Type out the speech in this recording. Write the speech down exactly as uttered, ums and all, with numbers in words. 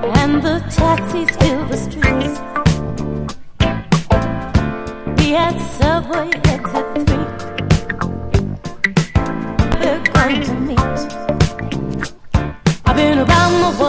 and the taxis fill the streets. We had subway exit three. We're going to meet. I've been around the